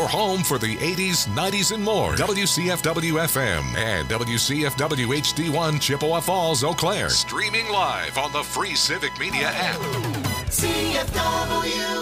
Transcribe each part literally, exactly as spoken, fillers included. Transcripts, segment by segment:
home for the eighties, nineties, and more. W C F W F M and W C F W H D one Chippewa Falls, Eau Claire. Streaming live on the free Civic Media app. C F W.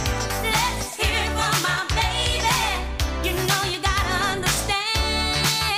Let's hear it for my baby. You know you gotta understand.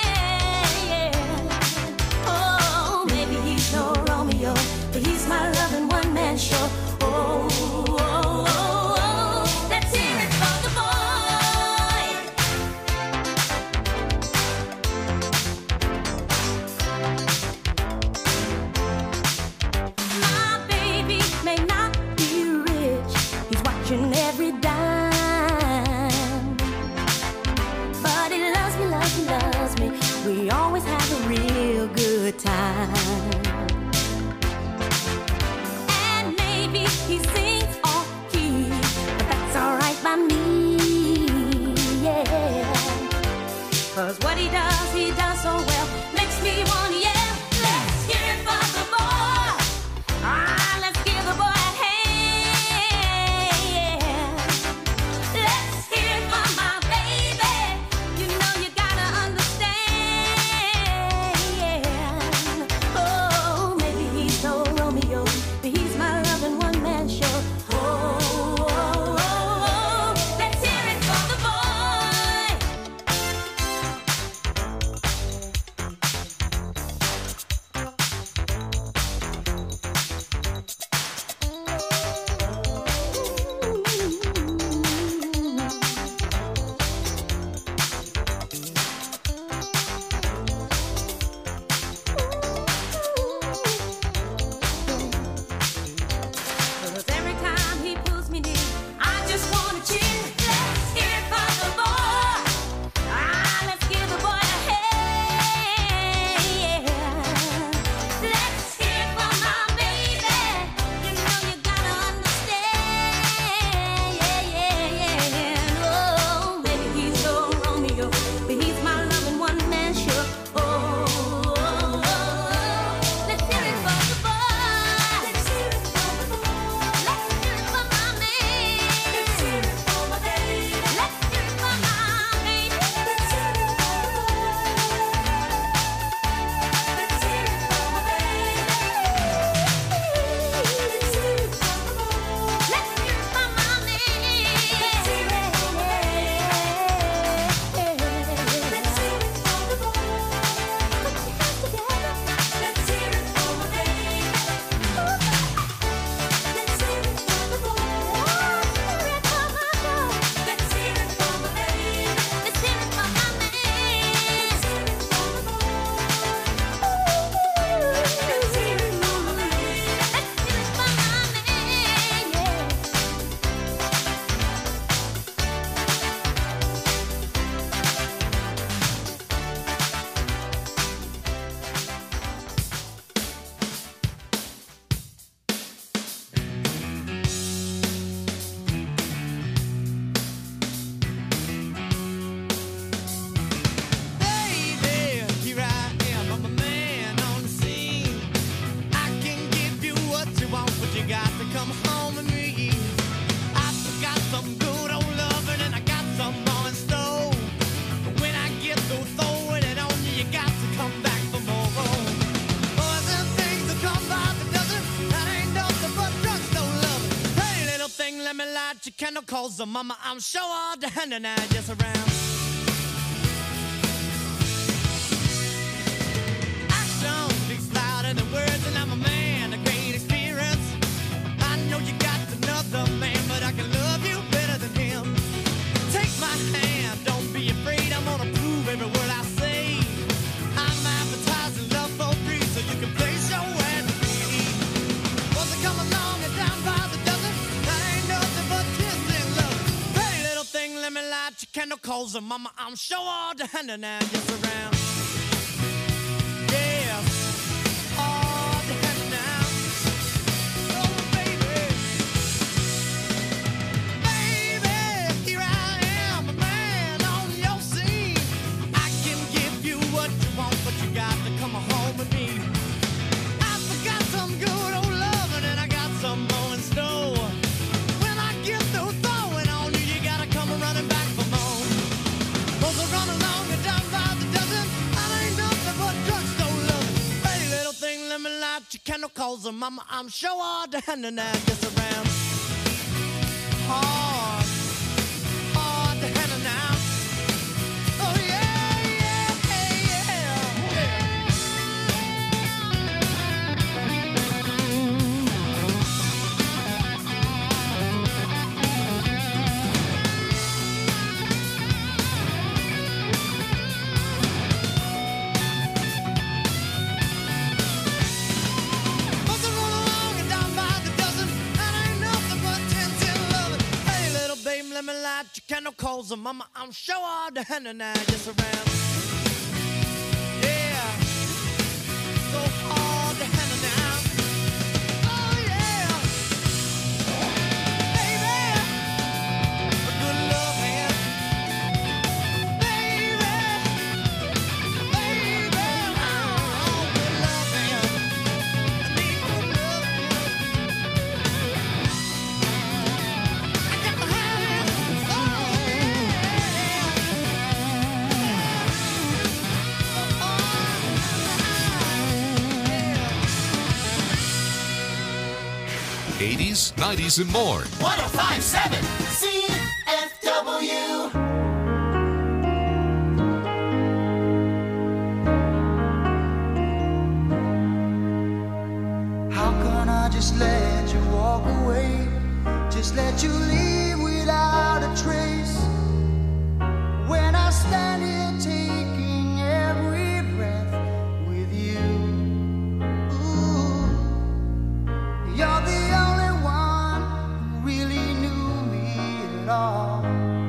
'cause he does so well. Makes me wanna yell. Let's hear it for the boy. Ah, let's give the boy a hand. Let's hear it for my baby. You know you gotta understand. Oh, maybe he's no Romeo, but he's my loving one man show. Oh, oh, oh, oh. Let's hear it for the boy. Cause every time he pulls me near, I just wanna cheer. Let's hear it for the boy. Ah, let's give the boy a hand. Let's hear it for my baby. You know you gotta understand. Yeah, yeah, yeah. Oh, maybe he's no Romeo, but he's my loving one man sure. Oh, oh, oh, oh. Let's hear it for the boy. Let's hear it for the boy. Let's hear it for my man. Let's hear it for my baby. Let's hear it for my baby. Let's hear it for the boy. Let's hear it for my baby. Let's hear it for the boy. Let's hear it for my man. Let's hear it for my baby. Let's hear it for the boy. Put your hands together. Let's hear it for my baby. Let's hear it for the boy. Hear it for my boy. Let's hear it for my baby. Let's hear it for my man. Let's hear it for the boy. Let's hear it for my baby. Let's hear it for my man. Yeah. Baby, here I am, I'm a man on the scene. I can give you what you want, but you got to come home with me. I got some good old loving and I got some more in store. But when I get through throwing it on you, you got to come back for more. Boys and things that come by the dozen, that ain't nothing but drugstore loving. Hey, little thing, let me light your candle, cause the mama, I'm sure all the hand and I just around. Action speaks louder than words, and I'm a man of great experience. I know you got another man, but I can love you better than him. Take my hand, don't be afraid, I'm gonna prove every word I say. I'm advertising love for free, so you can place your ad to me. Once I come along and down by the dozen, that ain't nothing but kissing love. Hey, little thing, let me light your candle, cause the mama, I'm sure all the hand and I just around. Yeah, all the hand now. Oh, baby. Baby, here I am, a man on your scene. I can give you what you want, but you got to come home with me. I forgot some good old loving and I got some more in store. When I get through throwing on you, you gotta come running back for more. Both are run along and down by the dozen. That ain't nothing but drugstore loving. Hey, little thing, let me light your candle, cause the mama, I'm sure all the hand and I just around. Hard, hard to handle now. Oh yeah, yeah, yeah, yeah. Must have run along and down by the dozen. That ain't nothing but ten, ten loving. Hey, little babe, let me light your candle, cause the mama, I'm sure all the hand and I just around. Yeah, so hard to handle now. Oh yeah, baby, a good love hand, baby. eighties, nineties, and more. one oh five point seven C F W. How can I just let you walk away? Just let you leave without a trace. When I stand here taking every breath with you. Ooh, you're the only one who really knew me at all.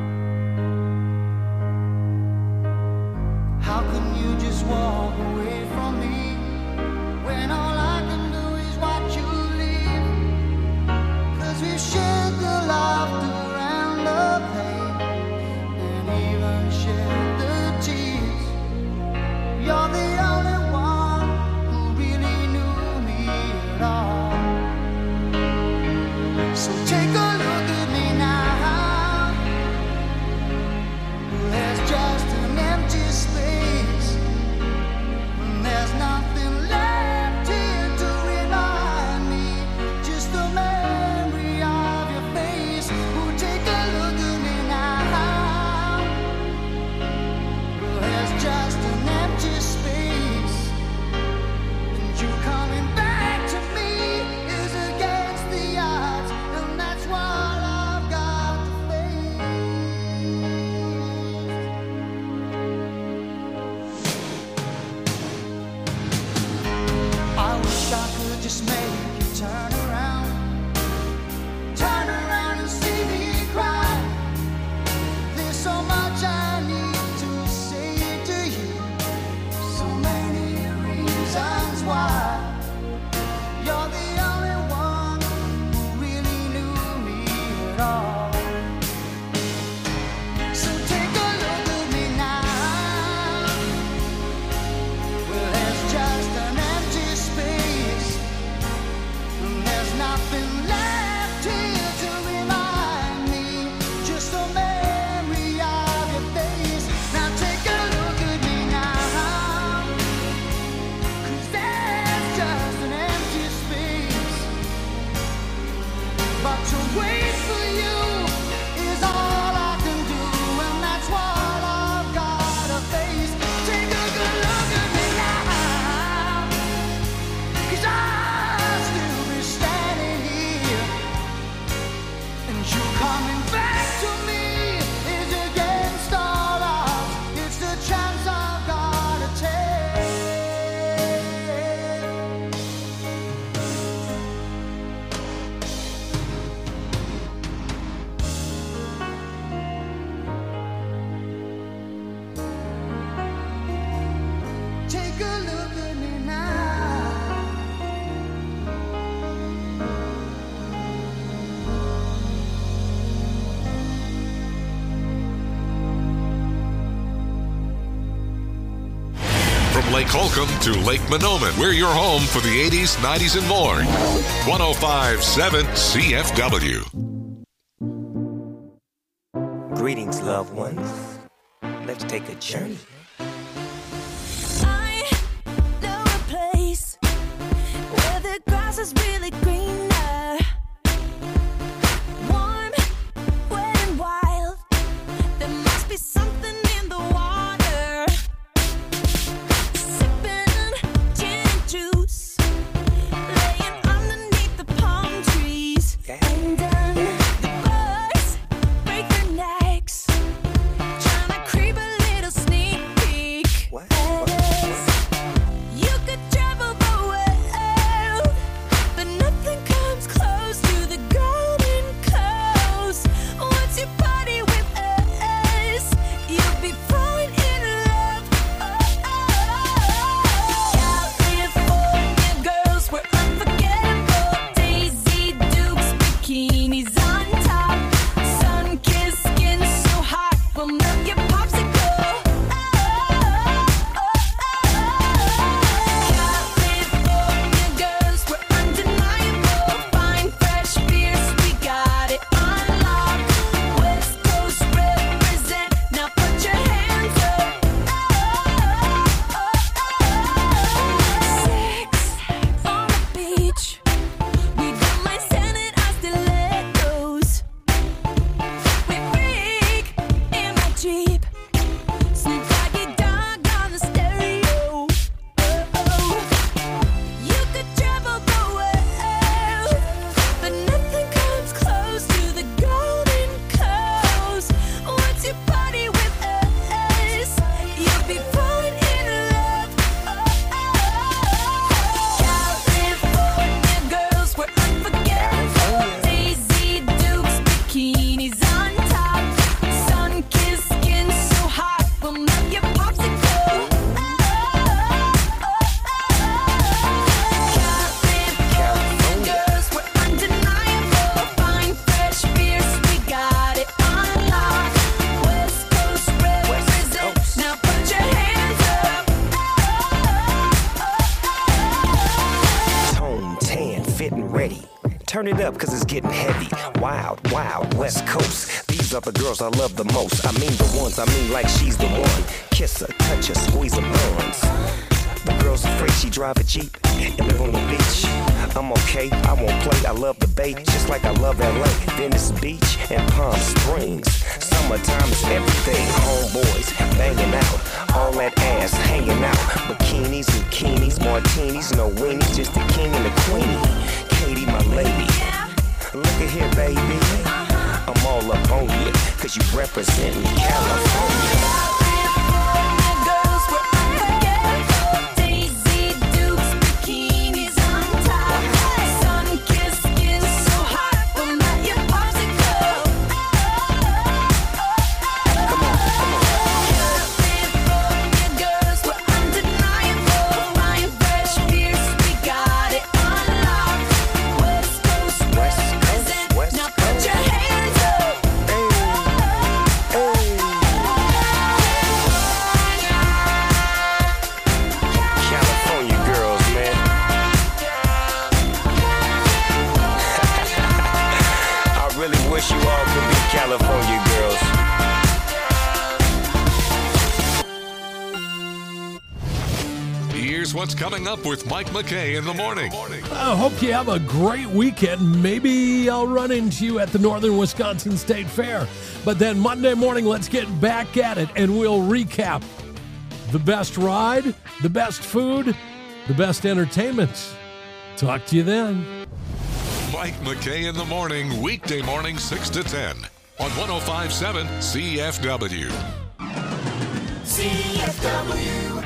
How can you just walk away from me when all I can do is watch you leave? 'Cause we've shared the laughter and the pain, and even shared the tears. You're the only one who really knew me at all. So take a look at me now. There's just an empty space, and there's nothing left here to remind me. Just the memory of your face. Oh, take a look at me now. Well, there's just an empty space, and you coming back to me is against the odds, and that's what I've got to face. I wish I could just make you turn around, turn around and see me cry. There's so much I need to say to you, so many reasons why. You're the only one who really knew me at all. So take a look at me now. Well, there's just an empty space, and there's nothing left here to remind me. Just a memory of your face. Now take a look at me now. 'Cause there's just an empty space. But to wait for you is all I can do, and that's what I've gotta face. Take a good look at me now. 'Cause I'll still be standing here, and you coming back to me is against all odds. It's the chance I've gotta take. Take a look at me now. From Lake Holcomb to Lake Monoman, we're your home for the eighties, nineties, and more. one oh five point seven C F W. Greetings, loved ones. Let's take a journey. I know a place where the grass is really greener. Warm, wet, and wild. There must be something in the water. Sipping gin and juice, laying underneath the palm trees. And then the birds break their necks, trying to creep a little sneak Turn it up, cause it's getting heavy. Wild, wild, West Coast. These are the girls I love the most. I mean the ones, I mean like she's the one. Kiss her, touch her, squeeze her buns. The girl's afraid she drive a Jeep and live on the beach. I'm okay, I won't play, I love the bay, just like I love L A, Venice Beach and Palm Springs. Summertime is everything, homeboys banging out, all that ass hanging out. Bikinis, bikinis, martinis, no weenies, just the king and the queenie. Katie, my lady, look at here, baby. I'm all up on you, cause you represent California. Wish you all could be California girls. Here's what's coming up with Mike McKay in the morning. I hope you have a great weekend. Maybe I'll run into you at the Northern Wisconsin State Fair. But then Monday morning, let's get back at it, and we'll recap the best ride, the best food, the best entertainment. Talk to you then. Mike McKay in the morning, weekday morning six to ten on one oh five point seven C F W. C F W.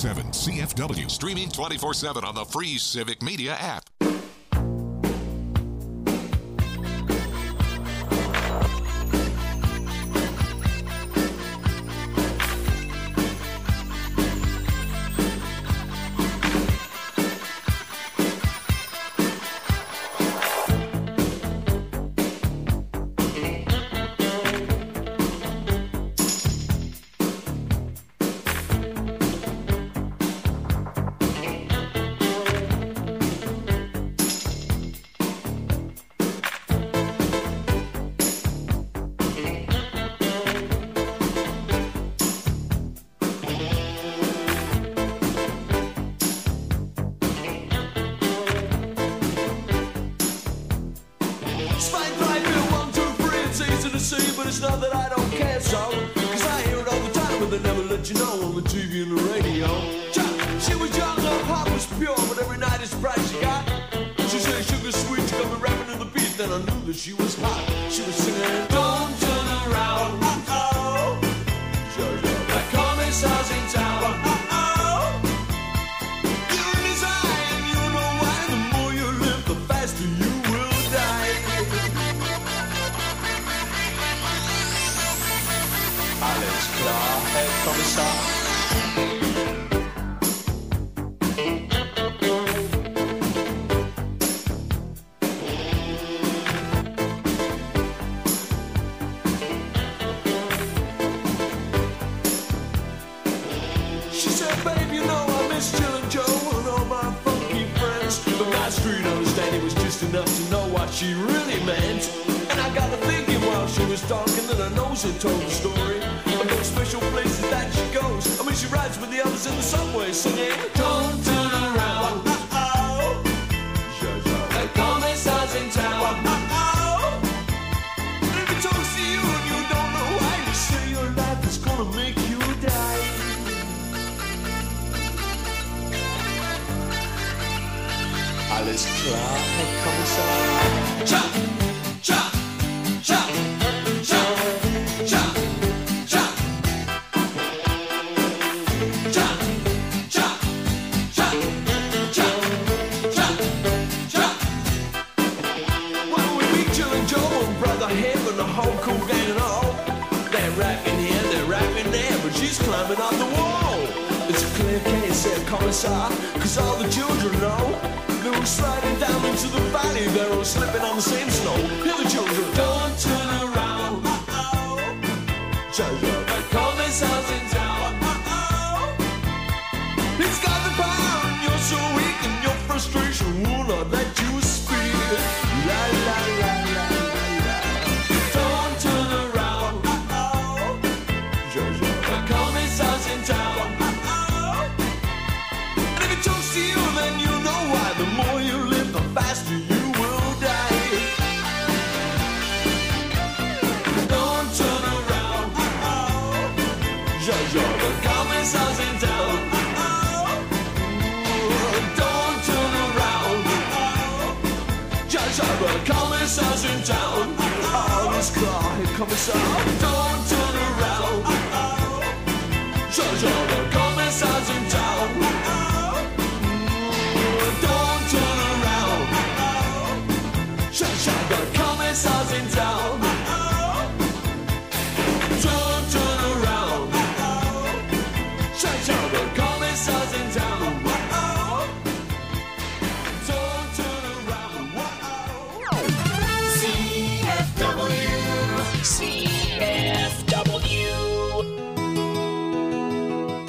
seven C F W. Streaming twenty-four seven on the free Civic Media app. C F W.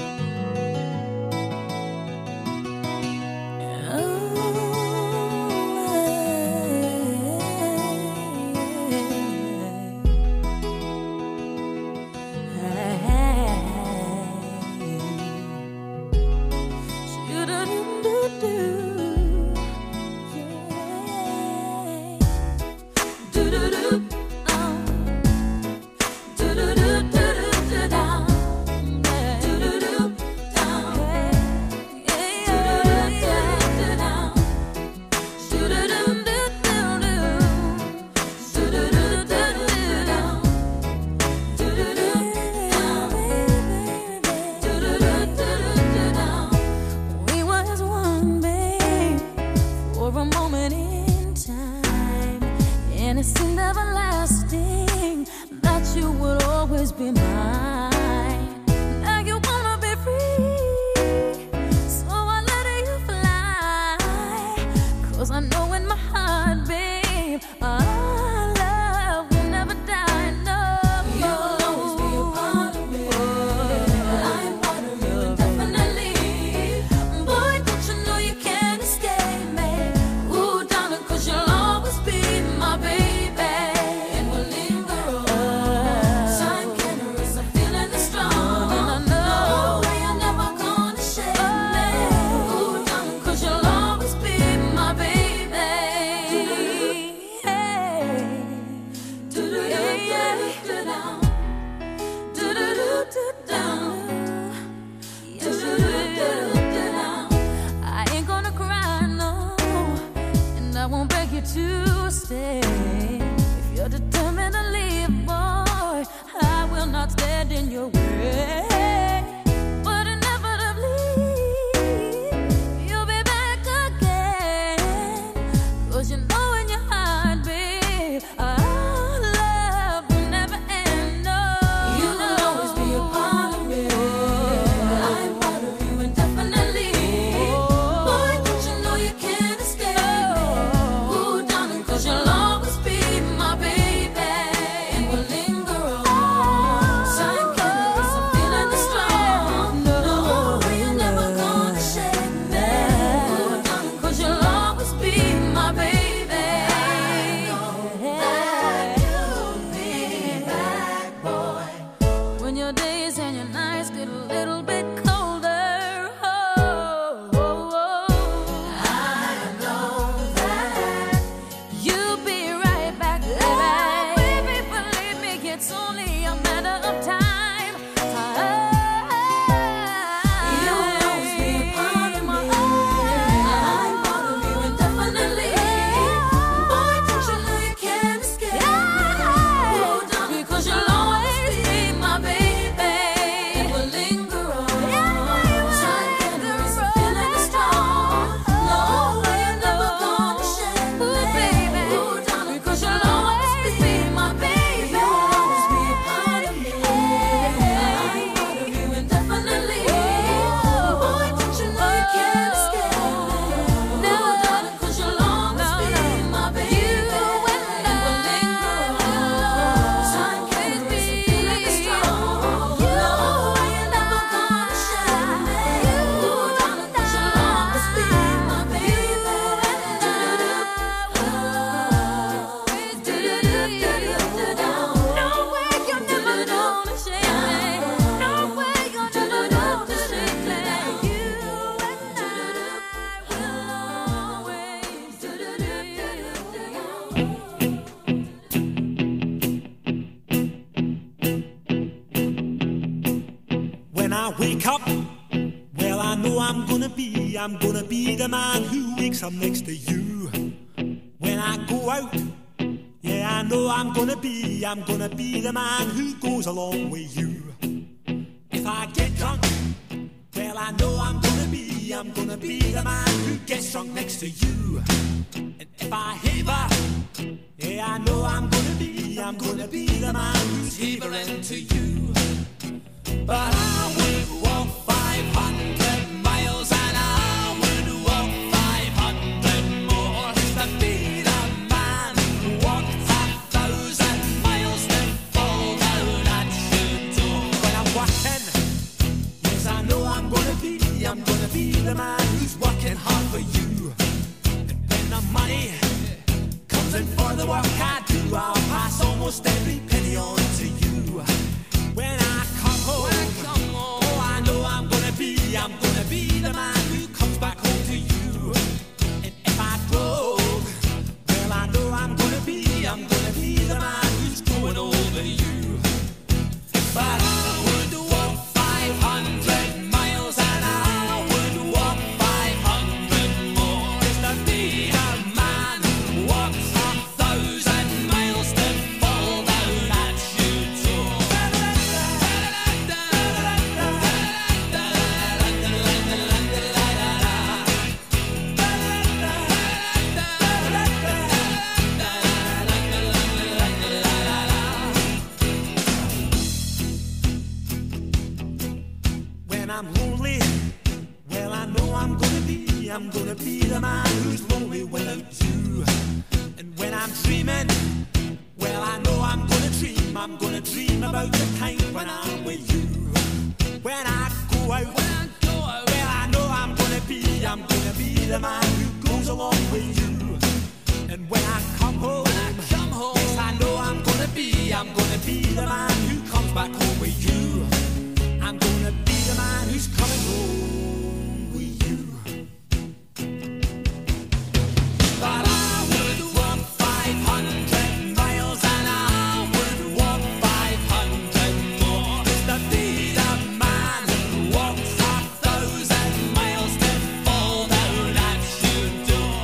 I know I'm gonna be, I'm gonna be the man who wakes up next to you when I go out. Yeah, I know I'm gonna be, I'm gonna be the man who goes along with you. If I get drunk, well, I know I'm gonna be, I'm gonna be the man who gets drunk next to you. And if I haver, yeah, I know I'm gonna be, I'm gonna be the man who's havering to you. But I would walk five hundred miles and I would walk five hundred more just to be the man who walks a thousand miles to fall down at your door. When I'm working, yes, I know I'm gonna be, I'm gonna be the man who's working hard for you. And when the money comes in for the work I do, I'll pass almost every penny on to you. When I come home, when I come home, oh, I know I'm gonna be, I'm gonna be the man who comes back home to you. And if I drove, well, I know I'm gonna be, I'm gonna be the man who's going over you. But I would walk five hundred miles and I would walk five hundred more just to be a man who walks a thousand miles to fall down at your door. When I'm lonely, well, I know I'm gonna be, I'm gonna be the man who's lonely without you. And when I'm dreaming, well, I know I'm gonna dream, I'm gonna dream about the time when I'm with you. When I go out, when I go out, well, I know I'm gonna be, I'm gonna be the man who goes along with you. And when I come home, when I come home, yes, I know I'm gonna be, I'm gonna be the man who comes back home with you. I'm gonna be the man who's coming home with you. But I would walk five hundred miles and I would walk five hundred more just to be the man who walks a thousand miles to fall down at your door.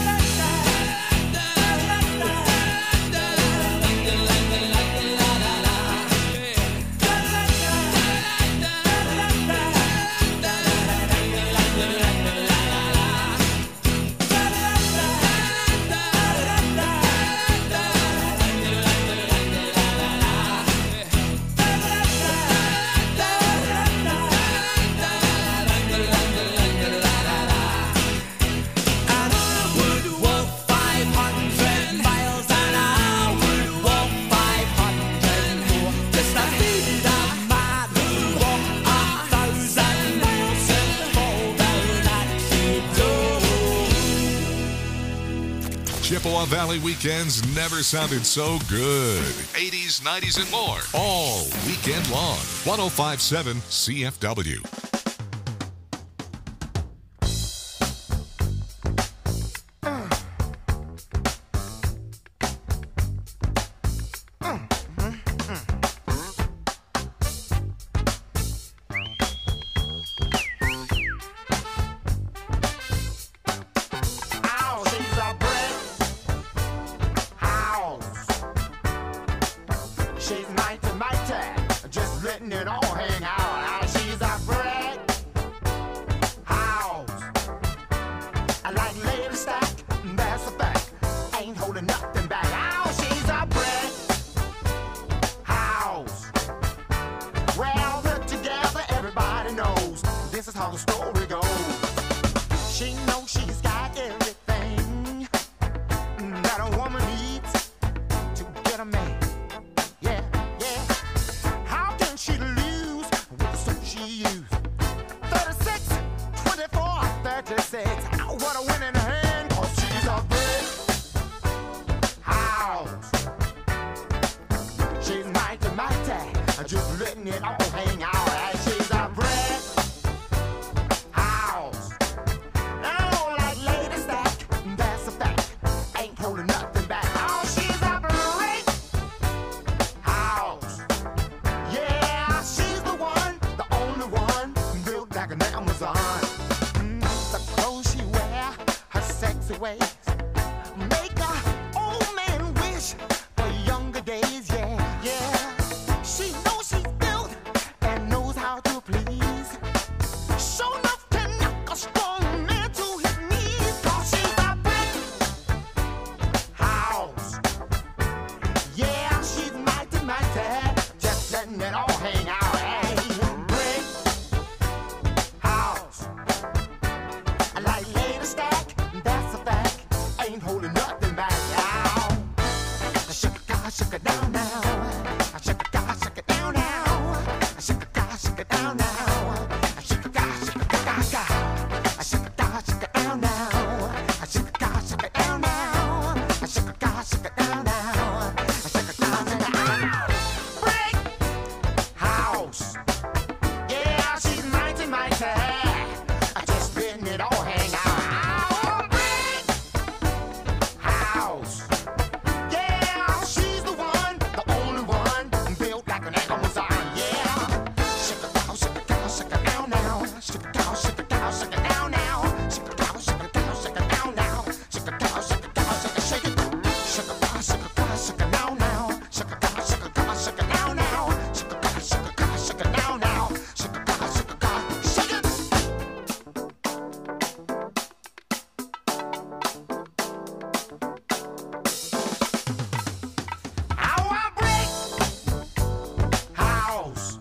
And I would walk five hundred miles and I would walk five hundred more just to be the man who walked a thousand miles and fall down at your door. Chippewa Valley weekends never sounded so good. eighties, nineties, and more. All weekend long. one oh five point seven C F W. Ow, she's a brick house. She's mighty, mighty, just letting it all hang out. Ow, she's a brick house. I like lady stack, that's a fact. Ain't holding nothing back. Ow, she's a brick house. Well put together, everybody knows this is how the story goes. She knows she's got everything that a woman needs to get a man. Yeah, yeah. How can she lose with the suit she used? thirty-six, twenty-four, thirty-six. Ow, what a winning hand, 'cause she's a brick house. She's mighty, mighty, just letting it all hang out. And she's a brick house. I don't like lady stack, that's a fact. Ain't holding nothing back. Oh, she's a brick house. Yeah, she's the one, the only one, built like an Amazon. crazy ways. Make a old man wish for younger days, yeah, yeah. She knows she's built and knows how to please. Show enough to knock a strong man to his knees. 'Cause she's a brick house. Yeah, she's mighty, mighty. Just letting it all hang out. Hey, brick house. I like later stack, that's a fact. Ain't holding nothing back now. Shake it, God, shake it down now. Shake it, God, shake it down now. Shake it, God, shake it down now. Shake it, God, shake it, God, God. Shake it, God, shake it down now. Shake it, God, shake it down now. Shake it, God, shake it down now. Shake it, God, shake it down. Break house. Yeah, she's mighty, mighty. Just letting it all hang out. Brick house. Yeah, she's the one, the only one, built like an Amazon. Yeah. Shake it down, shake it down, shake it down now. Shake it down, shake it down, shake it down now. Shake it down, shake it down, shake it down now. Shake it down, shake it down, shake it, shake it. Shake it down, shake it down, shake it down now. Shake it down, shake it down, shake it down now. Shake it down, shake it down, shake it down now. Shake it down, shake it down, shake it. How I break house.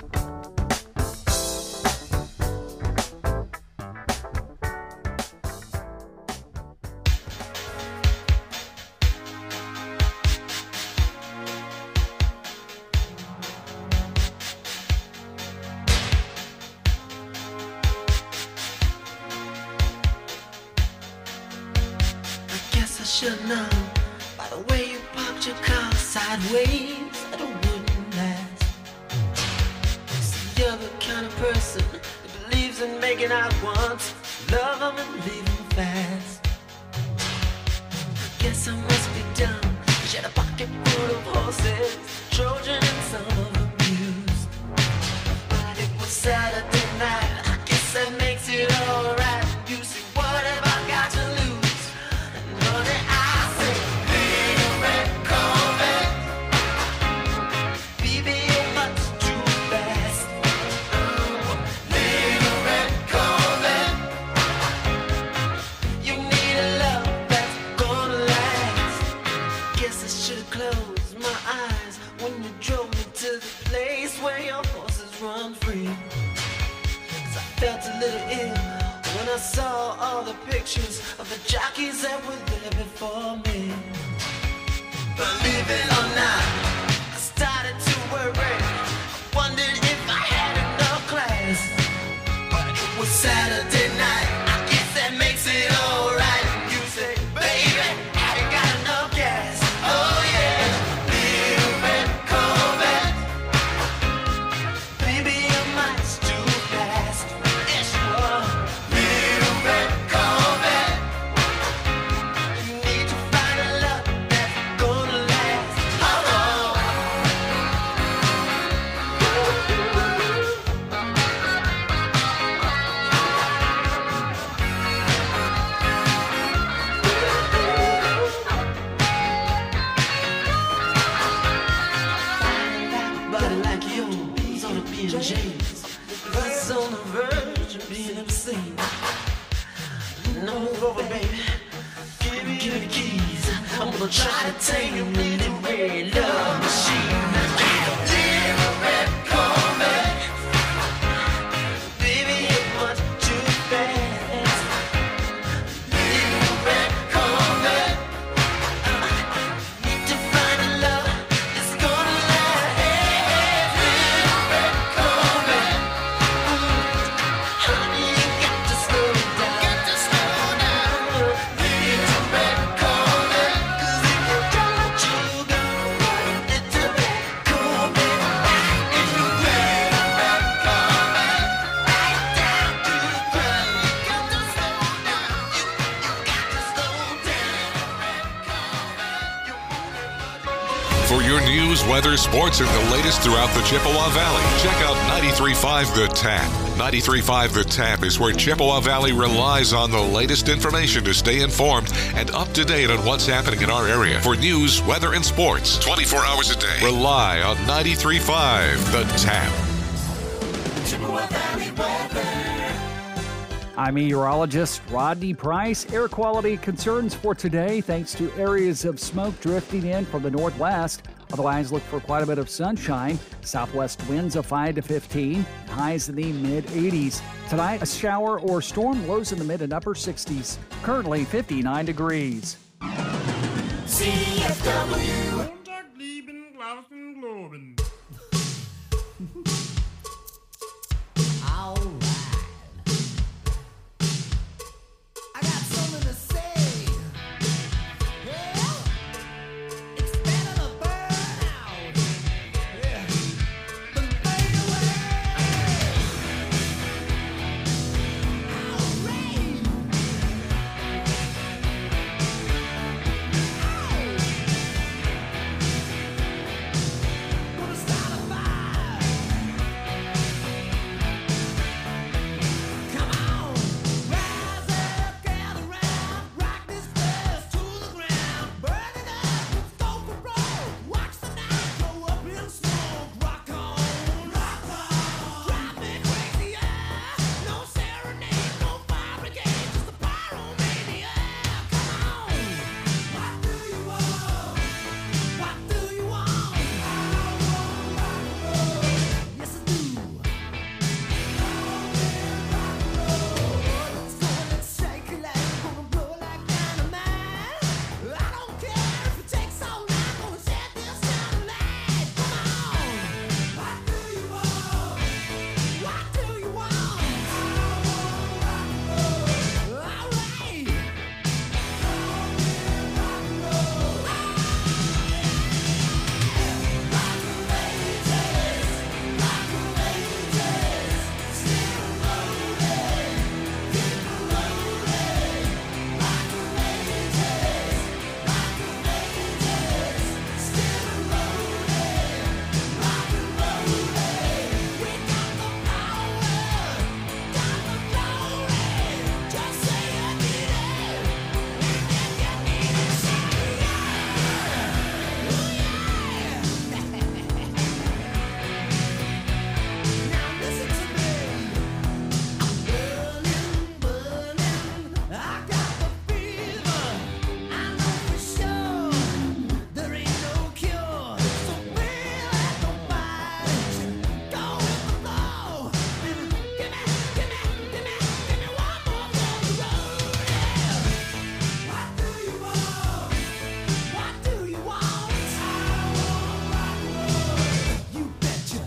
I guess I should know by the way you parked your car sideways that it wouldn't last. See, you're the kind of person that believes in making out once, love 'em and leave 'em fast. I guess I must be dumb. She had a pocket full of horses, Trojan and some of them used. But it was Saturday night. I guess that makes it alright. You see, what have I got to lose? And honey, I say, little red Corvette. Baby, you're much too fast. Little red Corvette. You need a love that's gonna last. Guess I should've closed my eyes when you drove me to the place where your horses run free. 'Cause I felt a little ill when I saw all the pictures of the jockeys that were there before me. Believe it or not, I started to worry. I wondered if I had enough class. But it was Saturday night. I guess that makes it alright. You say, baby, I ain't got enough gas. Oh yeah, little red Corvette. Baby, you're much too fast. Yes, you are. Little red Corvette. You need to find a love that's gonna last. Oh, oh. Body like yours on a P and J's. That's on the verge of being obscene. No, move over, baby. Give me, give me the keys. I'm gonna try to tame you in the red love machine. Little red Corvette. Baby, you're much too fast. Little red Corvette. Need to find a love that's gonna last. Little red Corvette. Honey, you got to slow down. Got to slow down. Little red Corvette. 'Cause if you don't, you go. Little red Corvette. Little red Corvette. Right down to the ground. You got to slow down. You, you got to slow down. Red Corvette. You won't. For your news, weather, sports, and the latest throughout the Chippewa Valley, check out ninety-three point five The Tap. ninety-three point five The Tap is where Chippewa Valley relies on the latest information to stay informed and up to date on what's happening in our area. For news, weather, and sports, twenty-four hours a day, rely on ninety-three point five The Tap. Chippewa Valley weather. I'm meteorologist Rodney Price. Air quality concerns for today thanks to areas of smoke drifting in from the northwest. Otherwise, look for quite a bit of sunshine. Southwest winds of five to fifteen, highs in the mid eighties. Tonight, a shower or storm, lows in the mid and upper sixties. Currently fifty-nine degrees. C F W. All right. I got something to say. Yeah. It's better to burn out. Yeah. Than fade away. All right. Gonna start a fire. Come on, rise up, gather round, rock this place to the ground, burn it up, let's go for broke. Watch the night go up in smoke. Rock on, rock on, drive me crazy, yeah. No serenade, no fire brigade, just a pyromania. Come on, what do you want? What do you want? I want rock and roll. Yes, I do. Let's go, let's shake it like gonna blow like dynamite. I don't care if it takes all night, gonna set this town alight. Come on, what do you want? What do you want? I want rock and roll. All right. Just say you need it, and then you need it. Now listen to me. I'm burning, burning. I got the fever. I know for sure there ain't no cure. So feel like nobody. Go with the flow. Give me, give me, give me, give me one more for the road. Yeah. What do you want? What do you want? I want rock and roll. You betcha.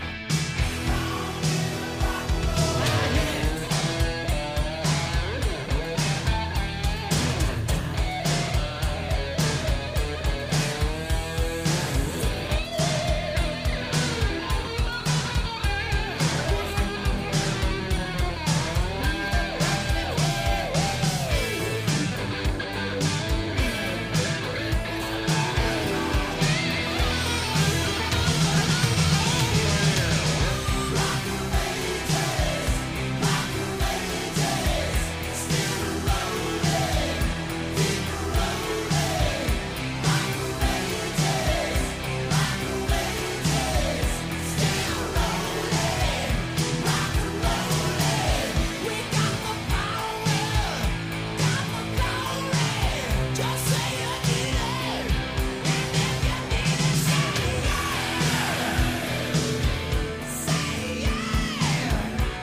We got the power, got the glory. Just say you need it, and then you need it. Say yeah, say yeah.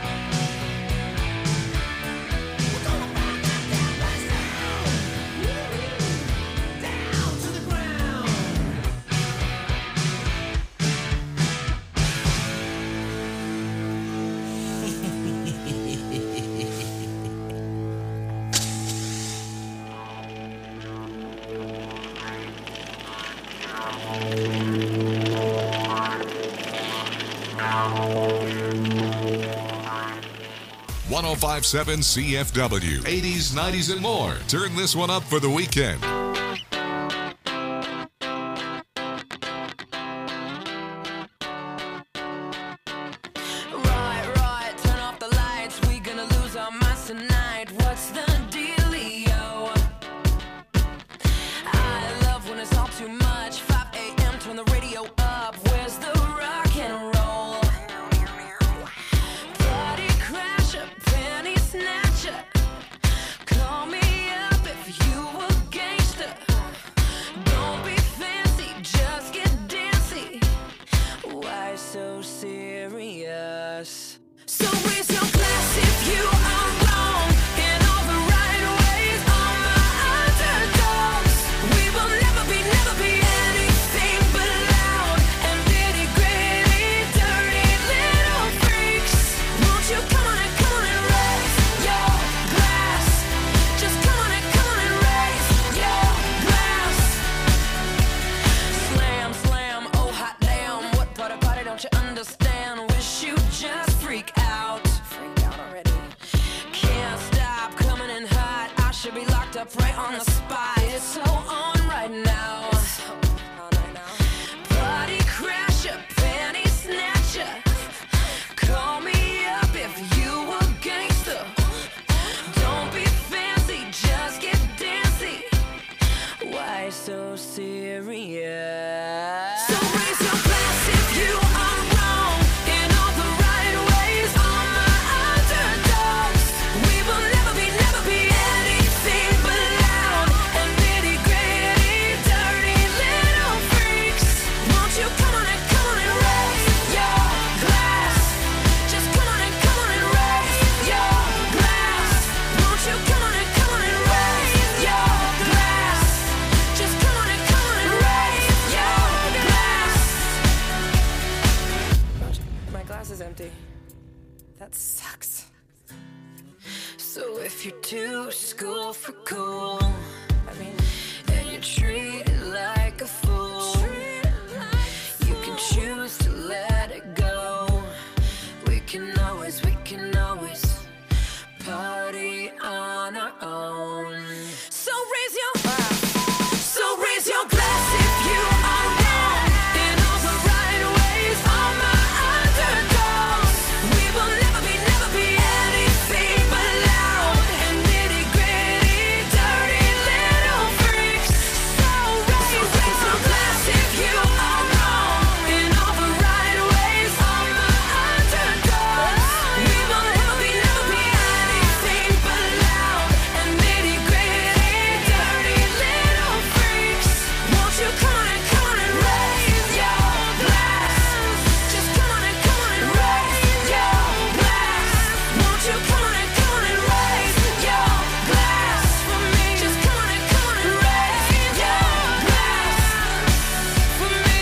We're gonna burn that damn place down, down to the ground. one oh five point seven C F W. eighties, nineties, and more. Turn this one up for the weekend. Right, right, turn off the up right on the spot. It's so on right now. Body crasher, panty snatcher. Call me up if you a gangster. Don't be fancy, just get dancy. Why so serious? So raise your glass if you are wrong in all the right ways. All my underdogs, we will never be, never be anything but loud and nitty gritty, dirty little freaks. Won't you come on and come on and raise your glass? Just come on and come on and raise your glass. Won't you come on and come on and raise your glass? Just come on and come on and raise your glass. My glass is empty. That sucks. So if you're too school for cool, I mean, and you're treated like a fool, you can choose to let it go. We can always, we can always party on our own. So raise your So raise your glass if you are wrong in all the right ways. All my underdogs, we will never be, never be anything but loud and nitty gritty, dirty little freaks. So raise, raise your glass if you are wrong in all the right ways. All my underdogs, we will never be, never be anything but loud and nitty gritty, dirty little freaks. Won't you come on and come on and raise your glass? Just come on and come on and raise your glass. Won't you come on and come on and raise your glass for me? Just come on and come on and raise your glass for me.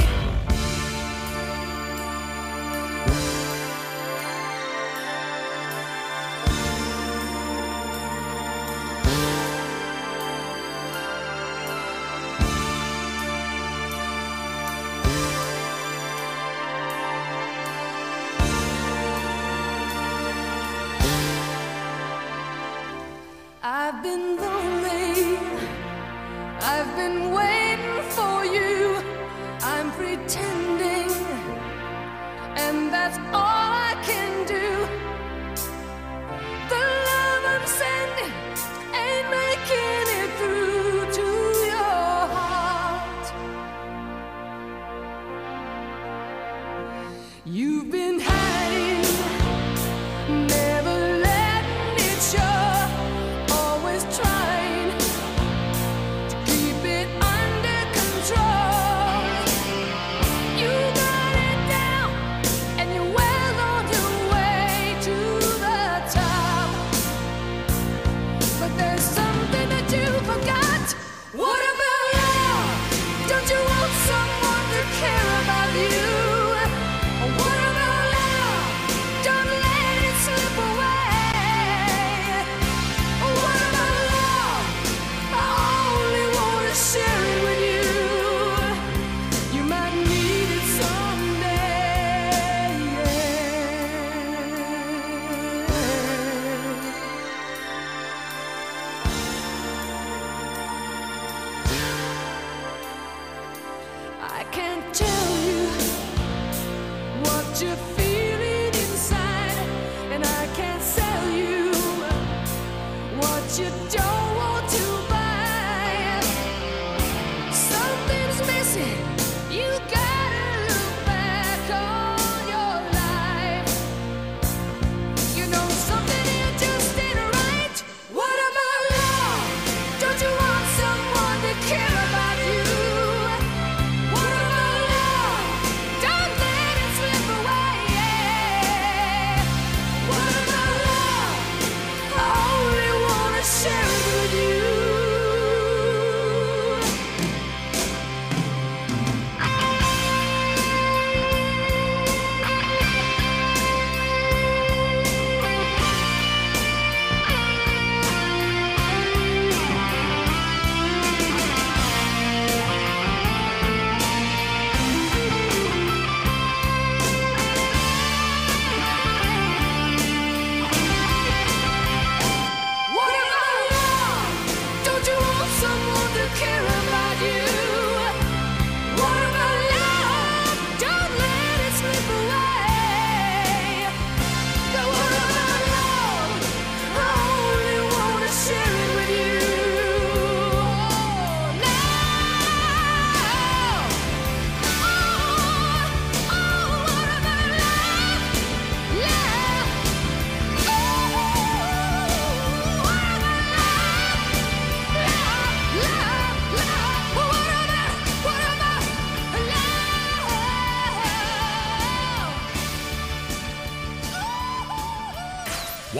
I've been lonely. I've been waiting for you. I'm pretending, and that's all I can do. The love I'm sending ain't making it through to your heart. You've been hiding, never letting it show. Always trying to keep it under control. You got it down, and you're well on your way to the top. But there's something that you forgot. What about love? Don't you want someone to care about you? What about love? Don't let it slip away. What about love? I only want to share it with you. You might need it someday. I can't tell you what you're feeling inside, and I can't sell you what you don't want to buy. Something's missing. You gotta look back on your life. You know something here just ain't right. What about love? Don't you want someone to care about you? What about love? Don't let it slip away. What about love? I only wanna share it with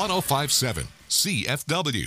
one oh five point seven C F W.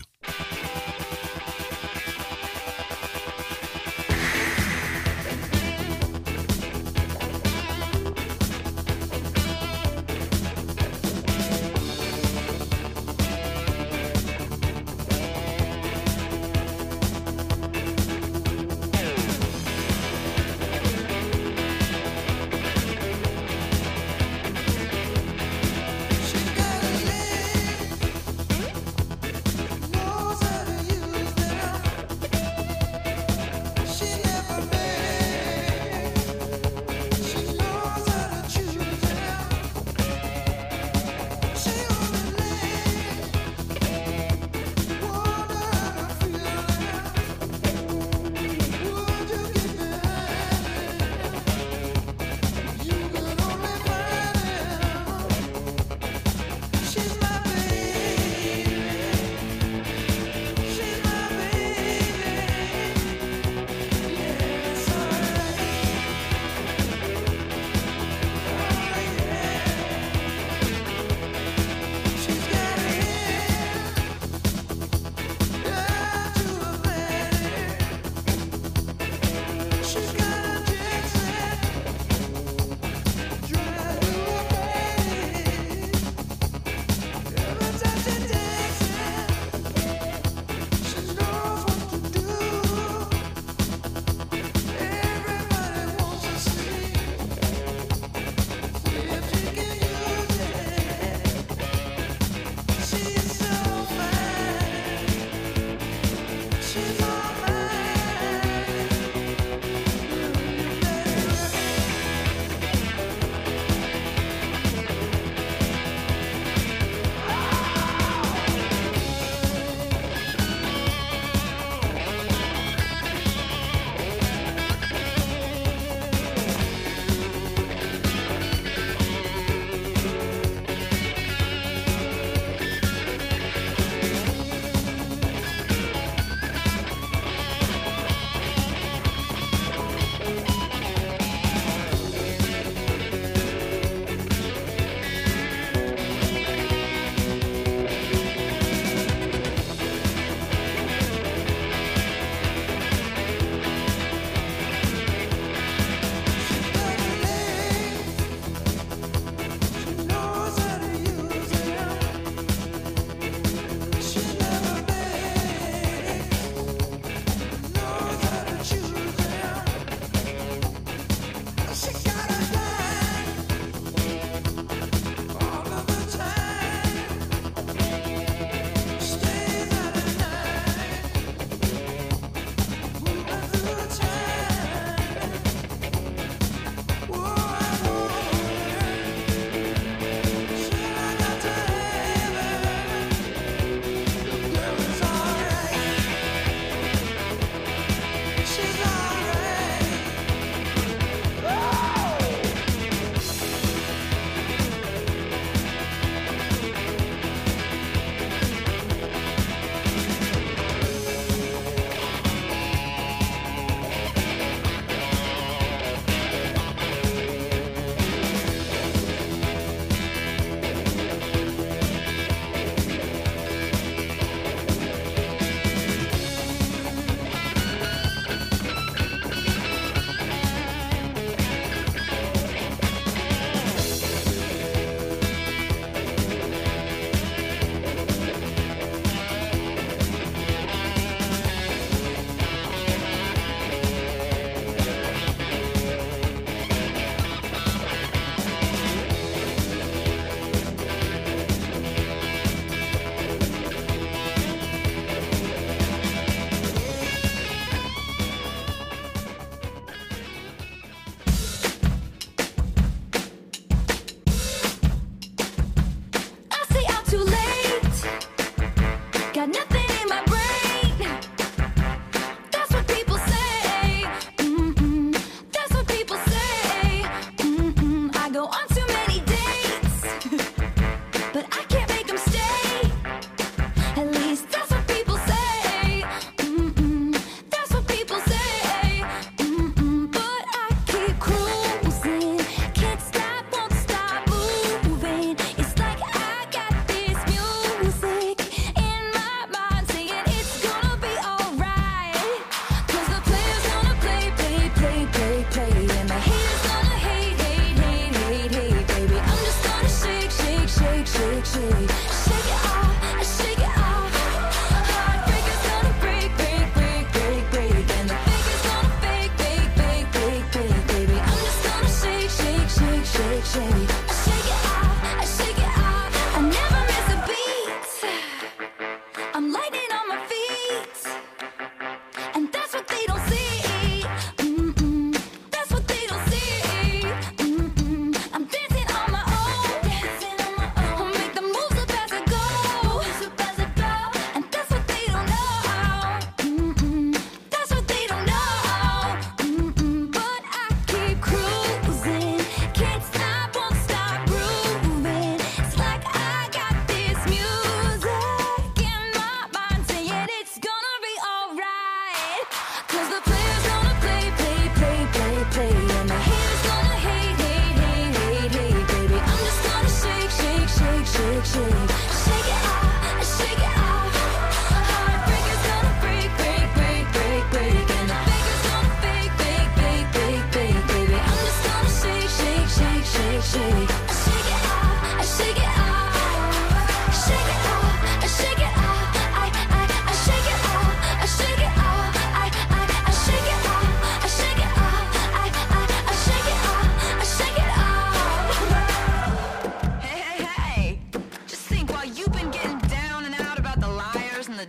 She got a leg, no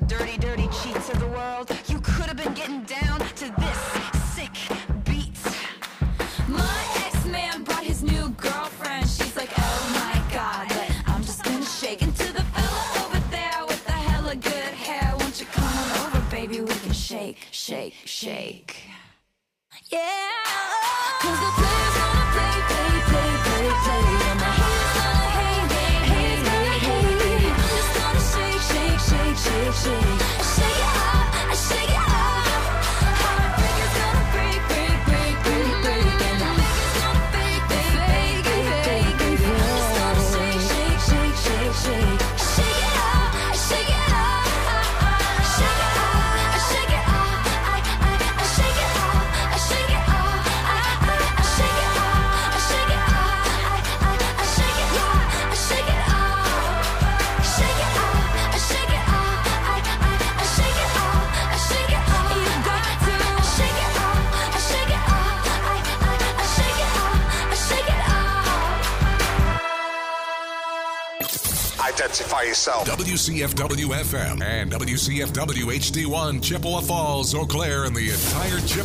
dirty, dirty cheats of the world. You could have been getting down to this sick beat. My ex-man brought his new girlfriend. She's like, oh my God, but I'm just gonna shake into the fella over there with the hella good hair. Won't you come on over, baby? We can shake, shake, shake. Yeah, cause the players gonna play, play, play, play, play. And the haters gonna hate, hate, hate, hate, hate. I'm just gonna shake, shake, shake, shake, shake. I shake it up, I shake it up. Heartbreakers gonna break, break, break, break, break. And the fakers gonna fake, fake, fake, fake, fake. I'm just gonna shake, shake, shake, shake, shake. I shake it up, I shake it up. I shake it up, I shake it up. I, I, I shake it up, I shake it up. I, I, I shake it up, I shake it up. I, I, I shake it up, I shake it up. Shake it up, I shake it up. I, I, I shake it up, I shake it up. You got to shake it up, I shake it up. I, I, I shake it up, I shake it up. Identify yourself. W C F W F M and W C F W H D one, Chippewa Falls, Eau Claire, and the entire Chippewa